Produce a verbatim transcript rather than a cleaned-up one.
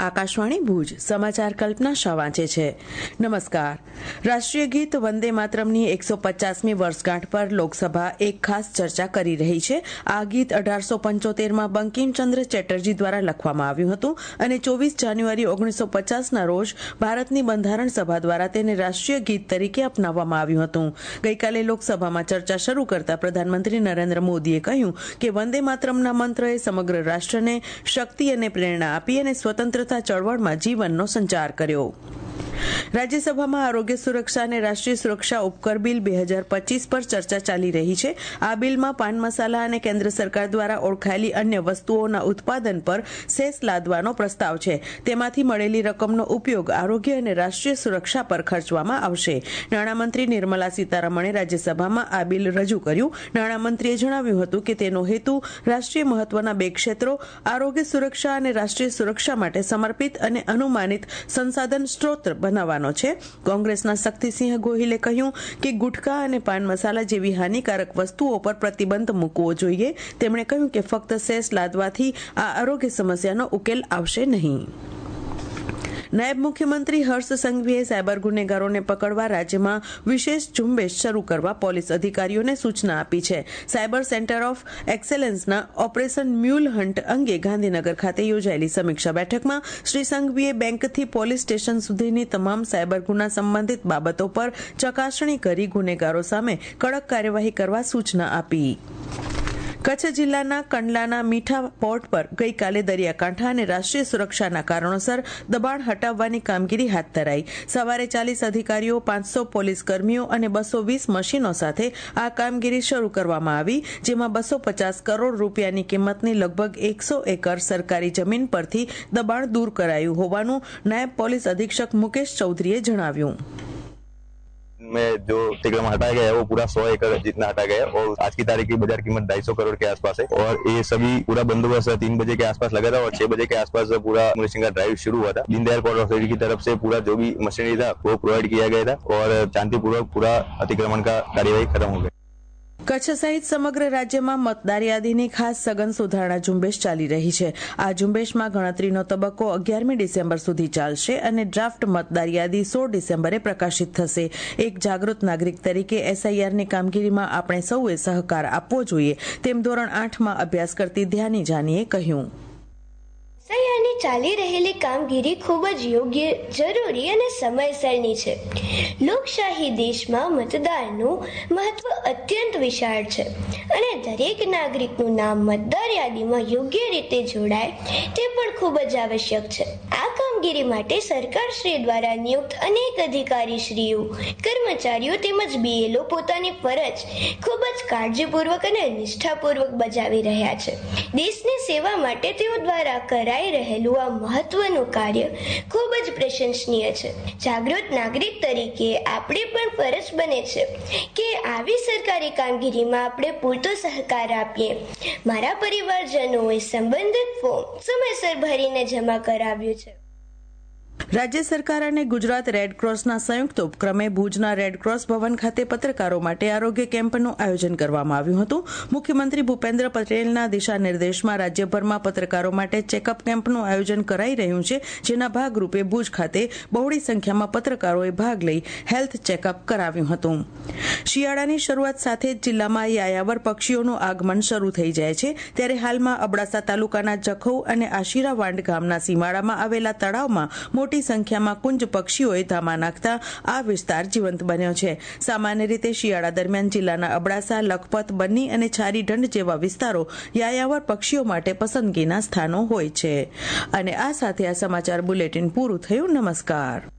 આકાશવાણી ભુજ સમાચાર કલ્પના શાહ વાંચે છે. નમસ્કાર. રાષ્ટ્રીય ગીત વંદે માતરમની એકસો પચાસમી વર્ષગાંઠ પર લોકસભા એક ખાસ ચર્ચા કરી રહી છે. આ ગીત અઢારસો પંચોતેરમાં બંકિમચંદ્ર ચેટર્જી દ્વારા લખવામાં આવ્યું હતું અને ચોવીસ જાન્યુઆરી ઓગણીસો પચાસના રોજ ભારતની બંધારણ સભા દ્વારા તેને રાષ્ટ્રીય ગીત તરીકે અપનાવવામાં આવ્યું હતું. ગઈકાલે લોકસભામાં ચર્ચા શરૂ કરતા પ્રધાનમંત્રી નરેન્દ્ર મોદીએ કહ્યું કે વંદે માતરમના મંત્રએ સમગ્ર રાષ્ટ્રને શક્તિ અને પ્રેરણા આપી અને સ્વતંત્રતા ચળવળમાં જીવનનો સંચાર કર્યો. રાજ્યસભામાં આરોગ્ય સુરક્ષા અને રાષ્ટ્રીય સુરક્ષા ઉપકર બિલ બે હજાર પચીસ પર ચર્ચા ચાલી રહી છે. આ બિલમાં પાન મસાલા અને કેન્દ્ર સરકાર દ્વારા ઓળખાયેલી અન્ય વસ્તુઓના ઉત્પાદન પર સેસ લાદવાનો પ્રસ્તાવ છે. તેમાંથી મળેલી રકમનો ઉપયોગ આરોગ્ય અને રાષ્ટ્રીય સુરક્ષા પર ખર્ચવામાં આવશે. નાણામંત્રી નિર્મલા સીતારમણે રાજ્યસભામાં આ બિલ રજૂ કર્યું. નાણામંત્રીએ જણાવ્યું હતું કે તેનો હેતુ રાષ્ટ્રીય મહત્વના બે ક્ષેત્રો આરોગ્ય સુરક્ષા અને રાષ્ટ્રીય સુરક્ષા માટે સમર્પિત અને અનુમાનિત સંસાધન સ્ત્રોત બનાવવાનો છે. કોંગ્રેસના શક્તિસિંહ ગોહિલે કહ્યું કે ગુટખા અને પાન મસાલા જેવી હાનિકારક વસ્તુઓ પર પ્રતિબંધ મૂકવો જોઈએ. તેમણે કહ્યું કે ફક્ત સેસ લાદવાથી આ આરોગ્ય સમસ્યાનો ઉકેલ આવશે નહીં. નાયબ મુખ્યમંત્રી હર્ષ સંઘવીએ સાયબર ગુનેગારોને પકડવા રાજ્યમાં વિશેષ ઝુંબેશ શરૂ કરવા પોલીસ અધિકારીઓને સૂચના આપી છે. સાયબર સેન્ટર ઓફ એક્સેલન્સના ઓપરેશન મ્યુલ હન્ટ અંગે ગાંધીનગર ખાતે યોજાયેલી સમીક્ષા બેઠકમાં શ્રી સંઘવીએ બેંકથી પોલીસ સ્ટેશન સુધીની તમામ સાયબર ગુના સંબંધિત બાબતો પર ચકાસણી કરી ગુનેગારો સામે કડક કાર્યવાહી કરવા સૂચના આપી. કચ્છ જિલ્લાના કંડલાના મીઠા પોર્ટ પર ગઈકાલે દરિયાકાંઠા અને રાષ્ટ્રીય સુરક્ષાના કારણોસર દબાણ હટાવવાની કામગીરી હાથ ધરાઈ. સવારે ચાલીસ અધિકારીઓ, પાંચસો પોલીસ કર્મીઓ અને બસો વીસ મશીનો સાથે આ કામગીરી શરૂ કરવામાં આવી, જેમાં બસો પચાસ કરોડ રૂપિયાની કિંમતની લગભગ એકસો એકર સરકારી જમીન પરથી દબાણ દૂર કરાયું હોવાનું નાયબ પોલીસ અધિક્ષક મુકેશ ચૌધરીએ જણાવ્યું. में जो अतिक्रमण हटाया गया है वो पूरा सौ एकड़ जितना हटा गया है और आज की तारीख की बाजार कीमत ढाई सौ करोड़ के आसपास है और ये सभी पूरा बंदोबस्त तीन बजे के आसपास लगा था और छह बजे के आसपास पूरा मुनिशिंग का ड्राइव शुरू हुआ था. दीनदयाल पोर्ट ऑथोरिटी की तरफ से पूरा जो भी मशीनरी था वो प्रोवाइड किया गया था और शांतिपूर्वक पूरा अतिक्रमण का कार्यवाही खत्म हो गई. કચ્છ સહિત સમગ્ર રાજ્યમાં મતદાર યાદીની ખાસ સઘન સુધારણા ઝુંબેશ ચાલી રહી છે. આ ઝુંબેશમાં ગણતરીનો તબક્કો અગિયારમી ડિસેમ્બર સુધી ચાલશે અને ડ્રાફ્ટ મતદાર યાદી સોળ ડિસેમ્બરે પ્રકાશિત થશે. એક જાગૃત નાગરિક તરીકે એસઆઈઆરની કામગીરીમાં આપણે સૌએ સહકાર આપવો જોઈએ, તેમ ધોરણ આઠમાં અભ્યાસ કરતી ધ્યાની જાનીએ કહ્યું. એસઆઈઆરની ચાલી રહેલી કામગીરી ખૂબ જ યોગ્ય, જરૂરી અને સમયસરની છે. લોકશાહી દેશમાં મતદારનું મહત્વ અત્યંત વિશાળ છે અને દરેક નાગરિકનું નામ મતદાર યાદીમાં યોગ્ય રીતે જોડાય તે પણ ખૂબ જ આવશ્યક છે. આ કામગીરી માટે સરકારશ્રી દ્વારા નિયુક્ત અનેક અધિકારીશ્રીઓ, કર્મચારીઓ તેમજ બીએલઓ પોતાની ફરજ ખૂબ જ કાળજીપૂર્વક અને નિષ્ઠાપૂર્વક બજાવી રહ્યા છે. દેશની સેવા માટે તેઓ દ્વારા કરાય રહેલું આ મહત્વનું કાર્ય ખૂબ જ પ્રશંસનીય છે. જાગૃત નાગરિક તરીકે આપણે પણ ફરજ બને છે કે આવી સરકારી કામગીરીમાં આપણે પૂરતો સહકાર આપીએ. મારા પરિવારજનોએ સંબંધિત ફોર્મ સમયસર ભરીને જમા કરાવ્યું છે. રાજ્ય સરકાર અને ગુજરાત રેડક્રોસના સંયુક્ત ઉપક્રમે ભુજના રેડક્રોસ ભવન ખાતે પત્રકારો માટે આરોગ્ય કેમ્પનું આયોજન કરવામાં આવ્યું હતું. મુખ્યમંત્રી ભૂપેન્દ્ર પટેલના દિશા નિર્દેશમાં રાજ્યભરમાં પત્રકારો માટે ચેકઅપ કેમ્પનું આયોજન કરાઈ રહ્યું છે, જેના ભાગરૂપે ભુજ ખાતે બહોળી સંખ્યામાં પત્રકારોએ ભાગ લઈ હેલ્થ ચેકઅપ કરાવ્યું હતું. શિયાળાની શરૂઆત સાથે જ જિલ્લામાં યાયાવર પક્ષીઓનું આગમન શરૂ થઈ જાય છે, ત્યારે હાલમાં અબડાસા તાલુકાના જખૌ અને આશીરાવાંડ ગામના સીમાડામાં આવેલા તળાવમાં મોટી સંખ્યામાં કુંજ પક્ષીઓએ ધામા નાખતા આ વિસ્તાર જીવંત બન્યો છે. સામાન્ય રીતે શિયાળા દરમિયાન જિલ્લાના અબડાસા, લખપત, બન્ની અને છારીઢંઢ જેવા વિસ્તારો યાયાવર પક્ષીઓ માટે પસંદગીના સ્થાનો હોય છે. અને આ સાથે આ સમાચાર બુલેટિન પૂરું થયું. નમસ્કાર.